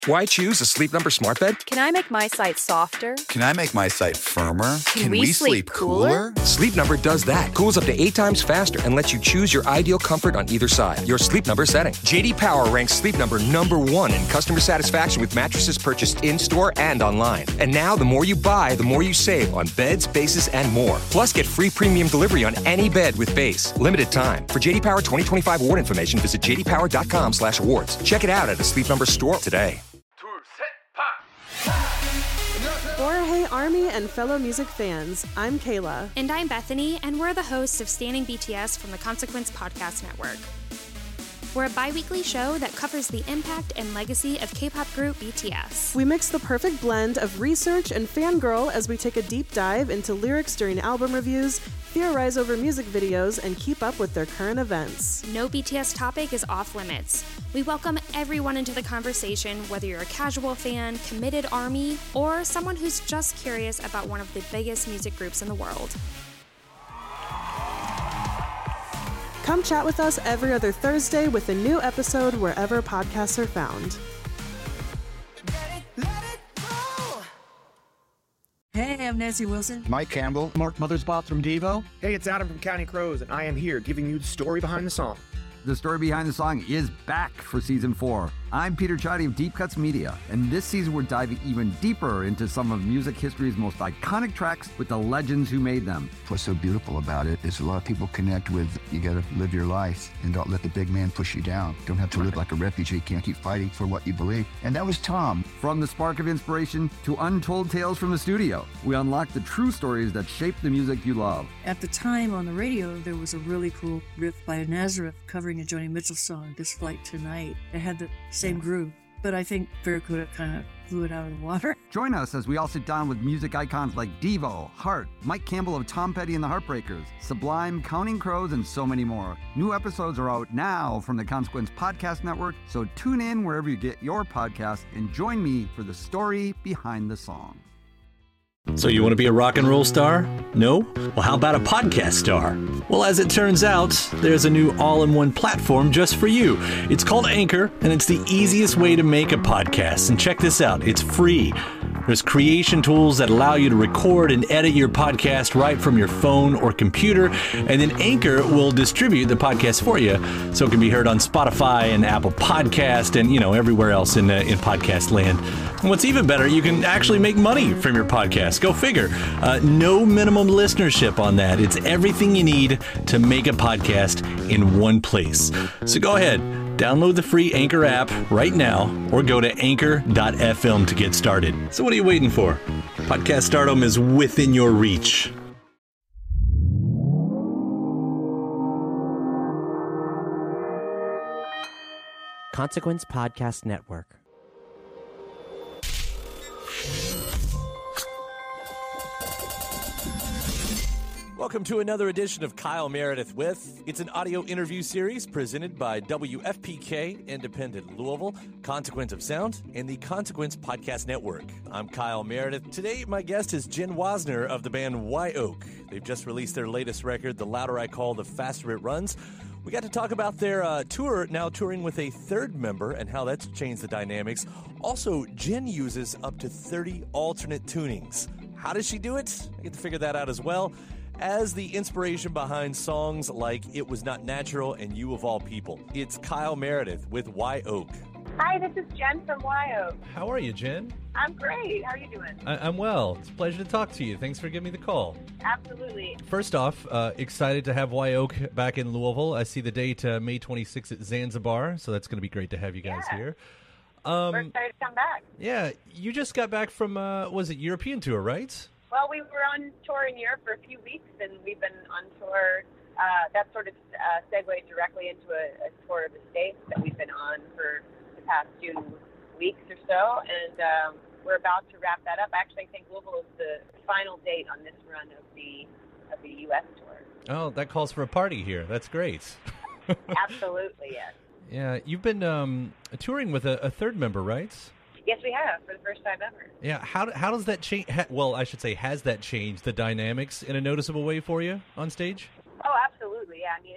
Why choose a Sleep Number smart bed? Can I make my site softer? Can I make my site firmer? Can we sleep cooler? Sleep Number does that. Cools up to 8 times faster and lets you choose your ideal comfort on either side. Your Sleep Number setting. JD Power ranks Sleep Number #1 in customer satisfaction with mattresses purchased in-store and online. And now, the more you buy, the more you save on beds, bases, and more. Plus, get free premium delivery on any bed with base. Limited time. For JD Power 2025 award information, visit jdpower.com/awards. Check it out at a Sleep Number store today. Hey Army and fellow music fans, I'm Kayla. And I'm Bethany, and we're the hosts of Standing BTS from the Consequence Podcast Network. We're a bi-weekly show that covers the impact and legacy of K-pop group BTS. We mix the perfect blend of research and fangirl as we take a deep dive into lyrics during album reviews, theorize over music videos, and keep up with their current events. No BTS topic is off limits. We welcome everyone into the conversation, whether you're a casual fan, committed ARMY, or someone who's just curious about one of the biggest music groups in the world. Come chat with us every other Thursday with a new episode wherever podcasts are found. Hey, I'm Nancy Wilson. Mike Campbell. Mark Mothersbaugh from Devo. Hey, it's Adam from Counting Crows, and I am here giving you the story behind the song. The story behind the song is back for Season 4. I'm Peter Chadi of Deep Cuts Media, and this season we're diving even deeper into some of music history's most iconic tracks with the legends who made them. What's so beautiful about it is a lot of people connect with, you gotta live your life and don't let the big man push you down. Don't have to live like a refugee, can't keep fighting for what you believe. And that was Tom. From the spark of inspiration to untold tales from the studio, we unlock the true stories that shape the music you love. At the time on the radio, there was a really cool riff by Nazareth covering a Joni Mitchell song, This Flight Tonight. It had the same groove, but I think Barracuda kind of blew it out of the water. Join us as we all sit down with music icons like Devo, Heart, Mike Campbell of Tom Petty and the Heartbreakers, Sublime, Counting Crows, and so many more. New episodes are out now from the Consequence Podcast Network, so tune in wherever you get your podcasts and join me for the story behind the song. So you want to be a rock and roll star? No? Well, how about a podcast star? Well, as it turns out, there's a new all-in-one platform just for you. It's called Anchor, and it's the easiest way to make a podcast. And check this out, it's free. There's creation tools that allow you to record and edit your podcast right from your phone or computer, and then Anchor will distribute the podcast for you so it can be heard on Spotify and Apple Podcast and, everywhere else in podcast land. And what's even better, you can actually make money from your podcast. Go figure. No minimum listenership on that. It's everything you need to make a podcast in one place. So go ahead, download the free Anchor app right now or go to anchor.fm to get started. So what are you waiting for? Podcast stardom is within your reach. Consequence Podcast Network. Welcome to another edition of Kyle Meredith With. It's an audio interview series presented by WFPK Independent Louisville, Consequence of Sound, and the Consequence Podcast Network. I'm Kyle Meredith. Today, my guest is Jen Wasner of the band Wye Oak. They've just released their latest record, The Louder I Call, The Faster It Runs. We got to talk about their tour, now touring with a third member, and how that's changed the dynamics. Also, Jen uses up to 30 alternate tunings. How does she do it? I get to figure that out as well, as the inspiration behind songs like It Was Not Natural and You of All People. It's Kyle Meredith with Wye Oak. Hi, this is Jen from Wye Oak. How are you, Jen? I'm great. How are you doing? I'm well. It's a pleasure to talk to you. Thanks for giving me the call. Absolutely. First off, excited to have Wye Oak back in Louisville. I see the date May 26th at Zanzibar, so that's going to be great to have you guys here. We're excited to come back. Yeah, you just got back from, was it European tour, right? Well, we were on tour in Europe for a few weeks, and we've been on tour. That sort of segued directly into a tour of the States that we've been on for the past 2 weeks or so, and we're about to wrap that up. Actually, I think Louisville is the final date on this run of the U.S. tour. Oh, that calls for a party here. That's great. Absolutely, yes. Yeah, you've been touring with a third member, right? Yes, we have, for the first time ever. Yeah, how does that change? Well, I should say, has that changed the dynamics in a noticeable way for you on stage? Oh, absolutely. Yeah, I mean,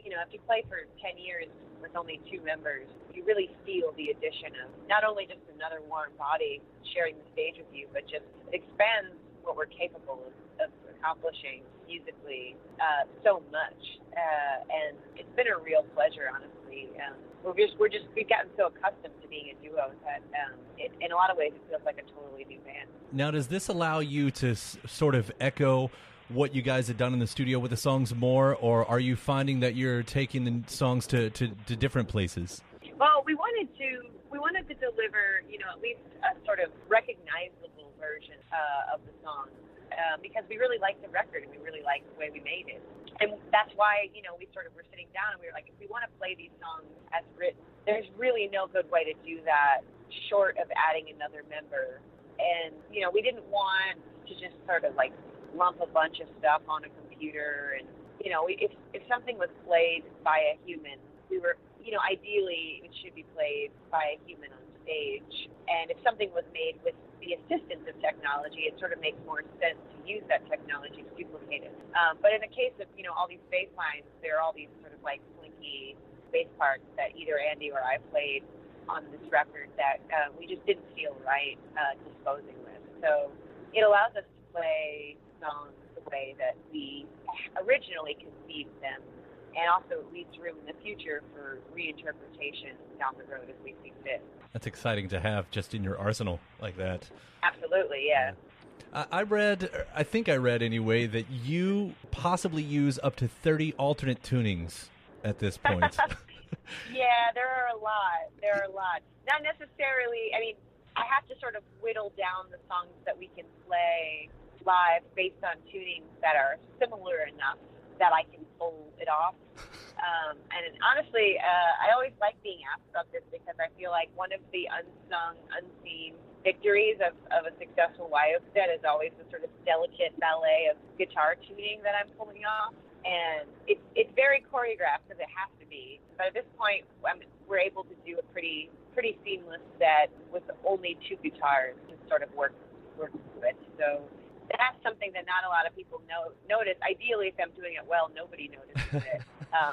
if you play for 10 years with only 2 members, you really feel the addition of not only just another warm body sharing the stage with you, but just it expands what we're capable of accomplishing musically so much. And it's been a real pleasure, honestly. We've gotten so accustomed to being a duo that in a lot of ways it feels like a totally new band. Now, does this allow you to sort of echo what you guys had done in the studio with the songs more, or are you finding that you're taking the songs to different places? Well, we wanted to deliver, at least a sort of recognizable version of the song because we really liked the record and we really liked the way we made it. And that's why, we sort of were sitting down and we were like, if we want to play these songs as written, there's really no good way to do that short of adding another member. And, we didn't want to just sort of like lump a bunch of stuff on a computer. And, if something was played by a human, we were, ideally it should be played by a human on stage. And if something was made with the assistance of technology, it sort of makes more sense to use that technology to duplicate it. But in the case of, all these bass lines, there are all these sort of like slinky bass parts that either Andy or I played on this record that we just didn't feel right disposing with. So it allows us to play songs the way that we originally conceived them, and also leaves room in the future for reinterpretation down the road as we see fit. That's exciting to have just in your arsenal like that. Absolutely, yeah. I think I read anyway, that you possibly use up to 30 alternate tunings at this point. Yeah, there are a lot. Not necessarily, I have to sort of whittle down the songs that we can play live based on tunings that are similar enough that I can pull it off. And honestly, I always like being asked about this because I feel like one of the unsung, unseen victories of a successful YO set is always the sort of delicate ballet of guitar tuning that I'm pulling off. And it's very choreographed because it has to be. But at this point, we're able to do a pretty seamless set with only 2 guitars to sort of work with. So that's something that not a lot of people notice. Ideally, if I'm doing it well, nobody notices it.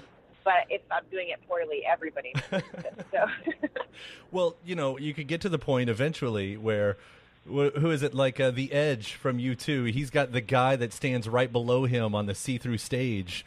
But if I'm doing it poorly, everybody notices it. So. Well, you could get to the point eventually where, who is it, like The Edge from U2, he's got the guy that stands right below him on the see-through stage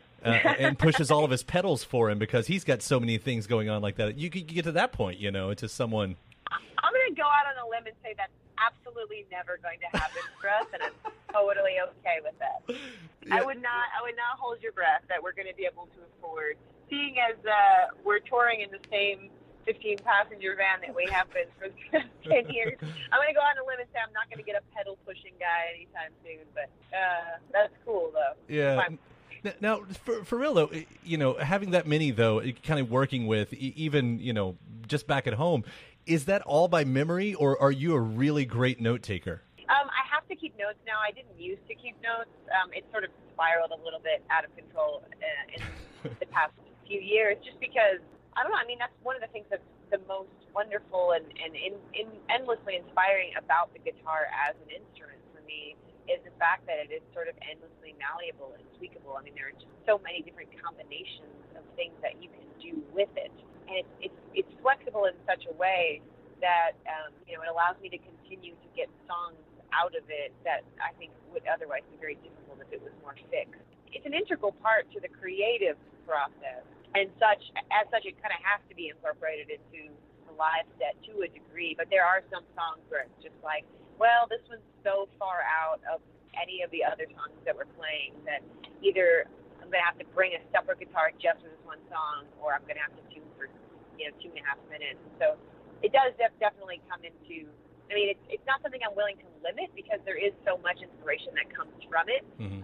and pushes all of his pedals for him because he's got so many things going on like that. You could get to that point, to someone. I'm going to go out on a limb and say that's absolutely never going to happen for us, and I'm totally okay with that. Yeah. I would not hold your breath that we're going to be able to afford, seeing as we're touring in the same 15-passenger van that we have been for 10 years. I'm going to go out on a limb and say I'm not going to get a pedal-pushing guy anytime soon, but that's cool, though. Yeah. Now, for real, though, having that many, though, kind of working with, even, just back at home, is that all by memory, or are you a really great note-taker? I have to keep notes now. I didn't used to keep notes. It sort of spiraled a little bit out of control in the past few years, just because, I don't know, that's one of the things that's the most wonderful and endlessly inspiring about the guitar as an instrument for me is the fact that it is sort of endlessly malleable and tweakable. There are just so many different combinations of things that you can do with it. And it's flexible in such a way that, it allows me to continue to get songs out of it that I think would otherwise be very difficult if it was more fixed. It's an integral part to the creative process. And as such, it kind of has to be incorporated into the live set to a degree. But there are some songs where it's just like, well, this one's so far out of any of the other songs that we're playing that either I'm going to have to bring a separate guitar just for this one song, or I'm going to have to tune for 2.5 minutes. So it does definitely come into. It's not something I'm willing to limit because there is so much inspiration that comes from it. Mm-hmm.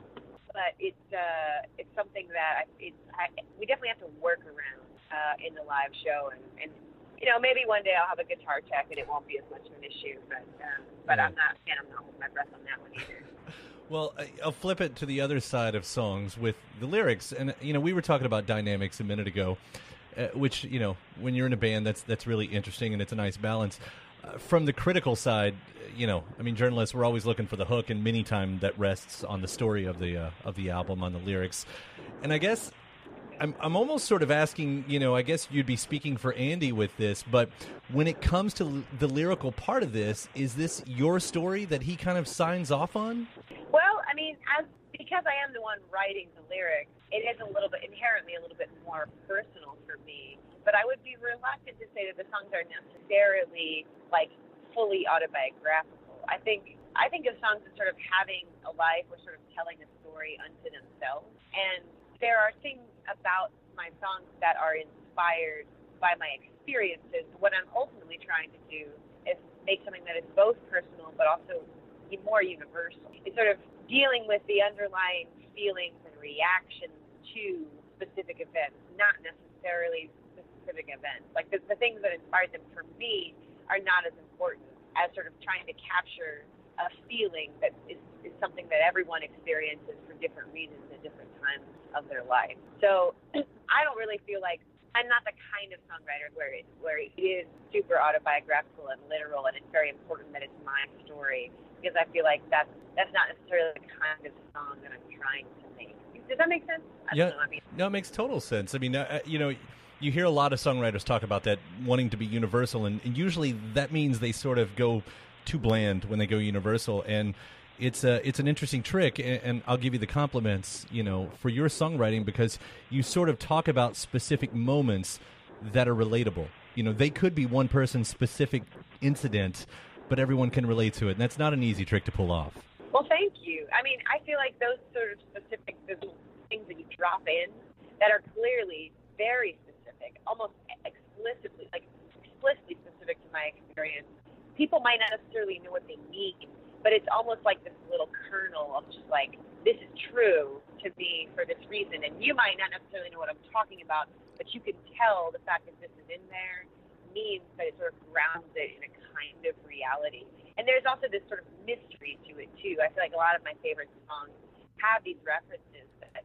But it's something that we definitely have to work around in the live show, and maybe one day I'll have a guitar tech and it won't be as much of an issue. But I'm not holding my breath on that one either. Well, I'll flip it to the other side of songs with the lyrics, and we were talking about dynamics a minute ago, which when you're in a band, that's really interesting and it's a nice balance. From the critical side, journalists, we're always looking for the hook, and many times that rests on the story of the album, on the lyrics. And I guess I'm almost sort of asking, I guess you'd be speaking for Andy with this, but when it comes to the lyrical part of this, is this your story that he kind of signs off on? Well, I mean, because I am the one writing the lyrics, it is inherently a little bit more personal for me. But I would be reluctant to say that the songs are necessarily like fully autobiographical. I think of songs as sort of having a life or sort of telling a story unto themselves. And there are things about my songs that are inspired by my experiences. What I'm ultimately trying to do is make something that is both personal but also more universal. It's sort of dealing with the underlying feelings and reactions to specific events, not necessarily specific events. Like the things that inspired them for me are not as important as sort of trying to capture a feeling that is something that everyone experiences for different reasons at different times of their life. So I don't really feel like I'm not the kind of songwriter where it is super autobiographical and literal, and it's very important that it's my story, because I feel like that's not necessarily the kind of song that I'm trying to make. Does that make sense? I don't know. No, it makes total sense. I mean, you hear a lot of songwriters talk about that, wanting to be universal, and usually that means they sort of go too bland when they go universal, and it's an interesting trick, and I'll give you the compliments, for your songwriting, because you sort of talk about specific moments that are relatable. They could be one person's specific incident, but everyone can relate to it, and that's not an easy trick to pull off. Well, thank you. I mean, I feel like those sort of specific things that you drop in that are clearly very specific, almost explicitly specific to my experience, people might not necessarily know what they mean, but it's almost like this little kernel of just like, this is true to me for this reason. And you might not necessarily know what I'm talking about, but you can tell the fact that this is in there means that it sort of grounds it in a kind of reality. And there's also this sort of mystery to it too. I feel like a lot of my favorite songs have these references that,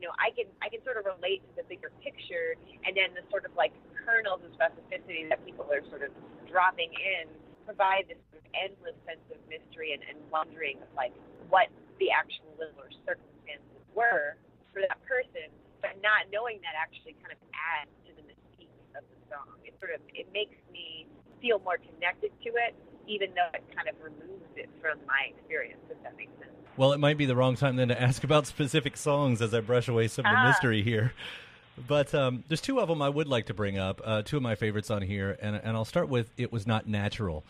I can sort of relate to the bigger picture, and then the sort of like kernels of specificity that people are sort of dropping in provide this sort of endless sense of mystery and wondering of like what the actual little or circumstances were for that person, but not knowing that actually kind of adds to the mystique of the song. It makes me feel more connected to it, even though it kind of removes it from my experience, if that makes sense. Well, it might be the wrong time then to ask about specific songs as I brush away some of the mystery here. But there's two of them I would like to bring up, two of my favorites on here, and I'll start with It Was Not Natural.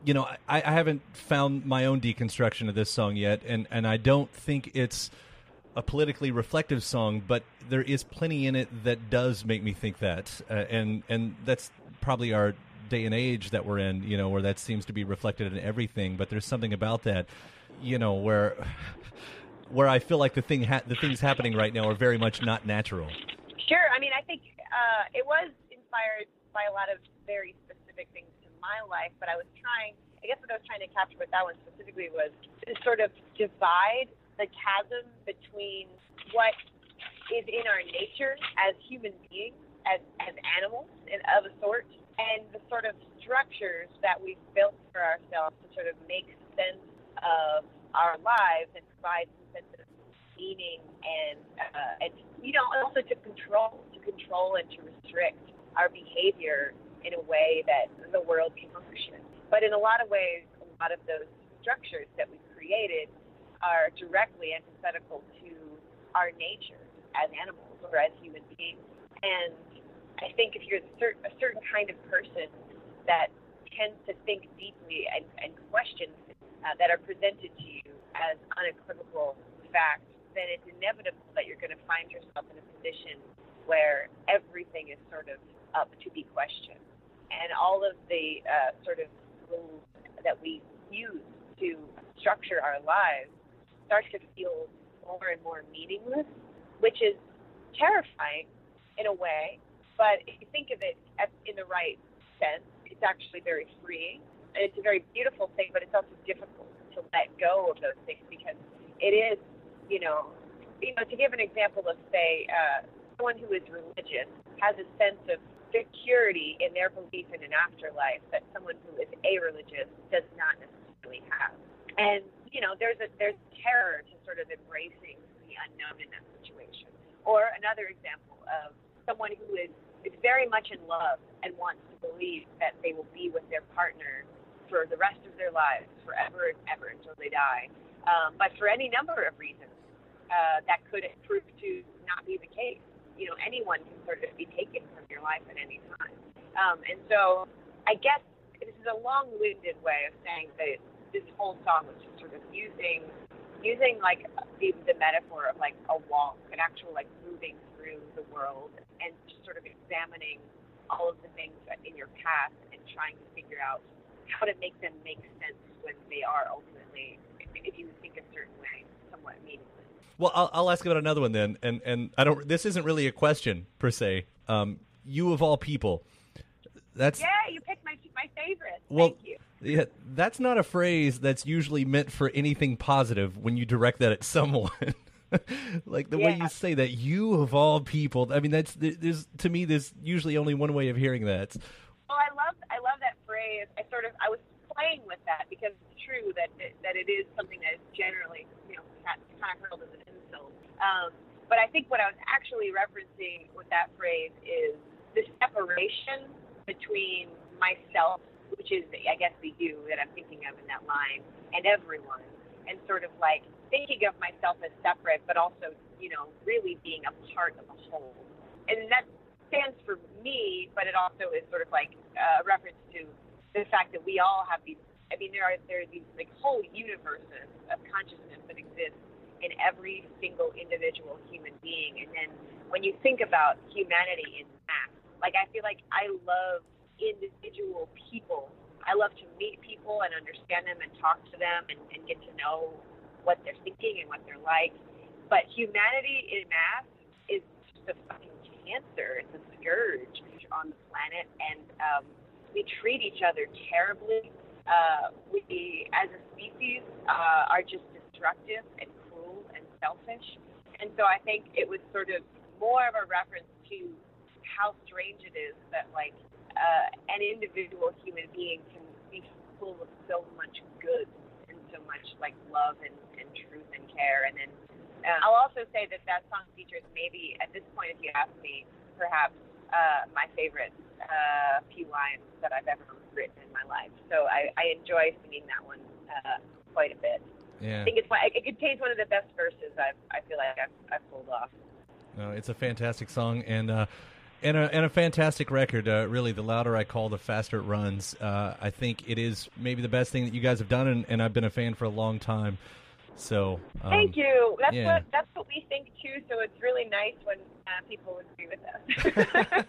I haven't found my own deconstruction of this song yet, and I don't think it's a politically reflective song, but there is plenty in it that does make me think that, and that's probably our day and age that we're in, where that seems to be reflected in everything, but there's something about that, where I feel like the things happening right now are very much not natural. Sure. I mean, I think it was inspired by a lot of very specific things to my life, but what I was trying to capture with that one specifically was to sort of divide the chasm between what is in our nature as human beings, as animals of a sort, and the sort of structures that we've built for ourselves to sort of make sense of our lives and provide some sense of meaning and also to control and to restrict our behavior in a way that the world can function. But in a lot of ways, a lot of those structures that we've created are directly antithetical to our nature as animals or as human beings. And I think if you're a certain kind of person that tends to think deeply and question that are presented to you as unequivocal facts, then it's inevitable that you're going to find yourself in a position where everything is sort of up to be questioned. And all of the sort of rules that we use to structure our lives start to feel more and more meaningless, which is terrifying in a way. But if you think of it in the right sense, it's actually very freeing. And it's a very beautiful thing, but it's also difficult to let go of those things because it is, to give an example of, say, someone who is religious has a sense of security in their belief in an afterlife that someone who is a-religious does not necessarily have. And, there's terror to sort of embracing the unknown in that situation. Or another example, of someone who is very much in love and wants to believe that they will be with their partner for the rest of their lives, forever and ever until they die. But for any number of reasons, that could prove to not be the case. You know, anyone can sort of be taken from your life at any time. And so I guess this is a long-winded way of saying that this whole song was just sort of using like the metaphor of like a walk, an actual like moving through the world and just sort of examining all of the things in your past and trying to figure out how to make them make sense when they are ultimately, if you think a certain way, somewhat meaningless. Well, I'll ask about another one then, and I don't. This isn't really a question per se. You of all people, that's you picked my favorite. Well, Thank you. Yeah, that's not a phrase that's usually meant for anything positive when you direct that at someone. Like the way you say that, you of all people. I mean, there's to me there's usually only one way of hearing that. Well, I love that phrase. I was playing with that because it's true that it is something that is generally, you know, kind of hurled as an insult. But I think what I was actually referencing with that phrase is the separation between myself, which is, I guess, the you that I'm thinking of in that line, and everyone, and sort of like thinking of myself as separate, but also, you know, really being a part of a whole. And that stands for me, but it also is sort of like a reference to the fact that we all have these, I mean, there are these like whole universes of consciousness that exist in every single individual human being. And then when you think about humanity in mass, like I feel like I love individual people. I love to meet people and understand them and talk to them and get to know what they're thinking and what they're like. But humanity in mass is just a fucking cancer. It's a scourge on the planet, and we treat each other terribly. We, as a species, are just destructive and cruel and selfish. And so I think it was sort of more of a reference to how strange it is that, like, an individual human being can be full of so much good and so much like love and truth and care. And then I'll also say that song features maybe at this point, if you ask me, perhaps my favorite few lines that I've ever written in my life. So I enjoy singing that one quite a bit. Yeah. I think it contains one of the best verses I feel like I've pulled off. No, it's a fantastic song and a fantastic record. Really, the louder I call, the faster it runs. I think it is maybe the best thing that you guys have done, and I've been a fan for a long time. So thank you. That's what we think too. So it's really nice when people agree with us.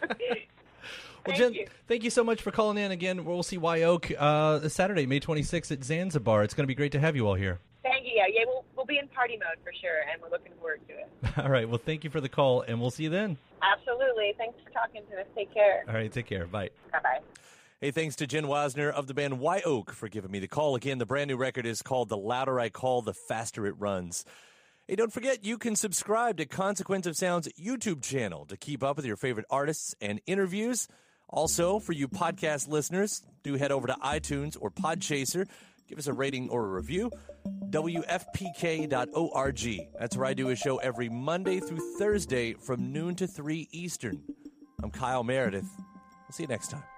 Well, Jen, thank you so much for calling in again. We'll see Wye Oak Saturday, May 26th at Zanzibar. It's going to be great to have you all here. Thank you. Yeah, we'll be in party mode for sure, and we're looking forward to it. All right. Well, thank you for the call, and we'll see you then. Absolutely. Thanks for talking to us. Take care. All right. Take care. Bye. Bye-bye. Hey, thanks to Jen Wasner of the band Wye Oak for giving me the call. Again, the brand new record is called The Louder I Call, The Faster It Runs. Hey, don't forget, you can subscribe to Consequence of Sound's YouTube channel to keep up with your favorite artists and interviews. Also, for you podcast listeners, do head over to iTunes or Podchaser. Give us a rating or a review. WFPK.org. That's where I do a show every Monday through Thursday from noon to 3 Eastern. I'm Kyle Meredith. We'll see you next time.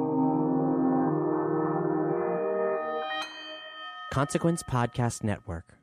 Consequence Podcast Network.